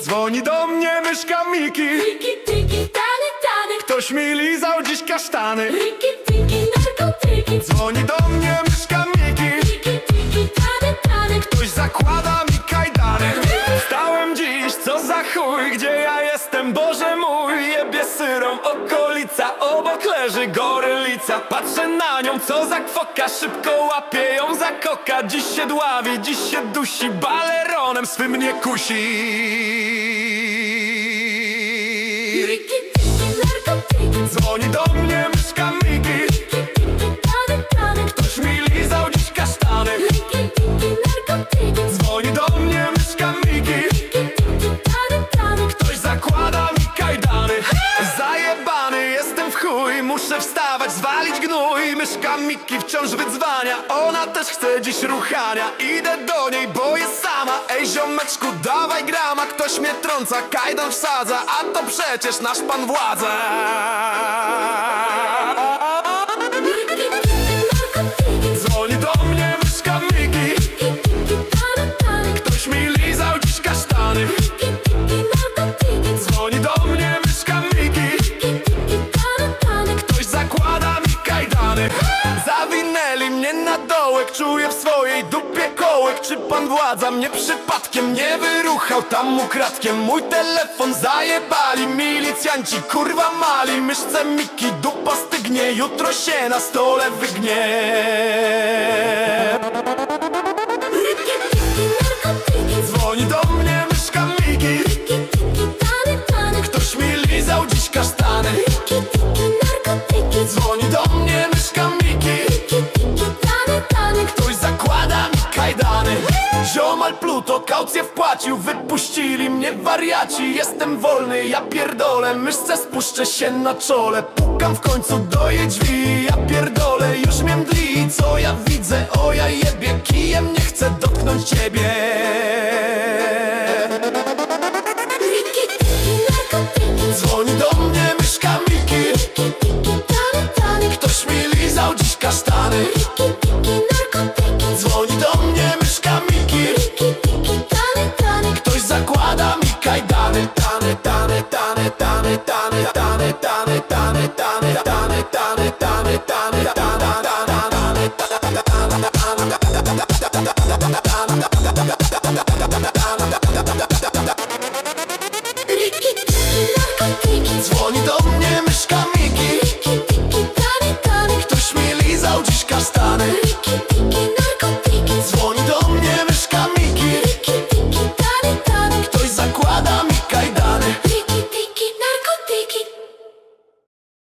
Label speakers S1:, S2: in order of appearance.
S1: Dzwoni do mnie myszka Miki.
S2: Riki, tiki, tany, tany.
S1: Ktoś mi lizał dziś kasztany.
S2: Riki, tiki, narkotyki.
S1: Dzwoni do mnie myszka Miki.
S2: Riki, tiki, tany, tany.
S1: Ktoś zakłada mi kajdany. Wstałem dziś, co za chuj. Gdzie ja jestem, Boże mój? Jebie syrą okolica. Obok leży gorylica. Patrzę na nią, co za kwoka. Szybko łapię ją za koka. Dziś się dławi, dziś się dusi. Baleronem swym mnie kusi.
S2: Riki, tiki, narkotyki.
S1: Dzwoni do mnie myszka Miki.
S2: Riki, tiki, tany, tany.
S1: Ktoś mi lizał dziś kasztany.
S2: Riki, tiki, narkotyki.
S1: Dzwoni do mnie myszka Miki.
S2: Riki, tiki, tany, tany.
S1: Ktoś zakłada mi kajdany. Zajebany jestem w chuj. Muszę wstawać, zwalić gnój. Myszka Miki wciąż wydzwania. Ona też chce dziś ruchania. Idę do niej, bo jest sama. Ej ziomeczku, dawaj grama. Ktoś mnie trąca, kajdan wsadza. A to przecież nasz pan władza.
S2: Riki, tiki, narkotyki.
S1: Dzwoni do mnie myszka Miki.
S2: Riki, tiki, tany, tany.
S1: Ktoś mi lizał dziś kasztany.
S2: Riki, tiki, narkotyki.
S1: Dzwoni do mnie myszka Miki.
S2: Riki, tiki, tany, tany.
S1: Ktoś zakłada mi kajdany. Zawinęli mnie na dołek. Czuję w swojej dupie kołek. Czy pan władza mnie przypadkiem nie wyruchał tam ukradkiem? Mój telefon zajebali milicjanci, kurwa mali. Myszce Miki dupa stygnie, jutro się na stole wygnie.
S2: Riki, tiki, narkotyki.
S1: Dzwoni do mnie myszka Miki.
S2: Riki, tiki, tany, tany.
S1: Ktoś mi lizał dziś kasztany.
S2: Riki, tiki, narkotyki.
S1: Dzwoni do mnie myszka Miki.
S2: Riki, tiki, tany, tany.
S1: Ktoś zakłada mi kajdany. Ziomal Pluto kaucję wpłacił. Wypuścili mnie wariaci. Jestem wolny, ja pierdolę. Myszce spuszczę się na czole. Pukam w końcu do jej drzwi. Ja pierdolę, już mnie mdli. Co ja widzę? O ja jebie, kijem nie chcę dotknąć ciebie.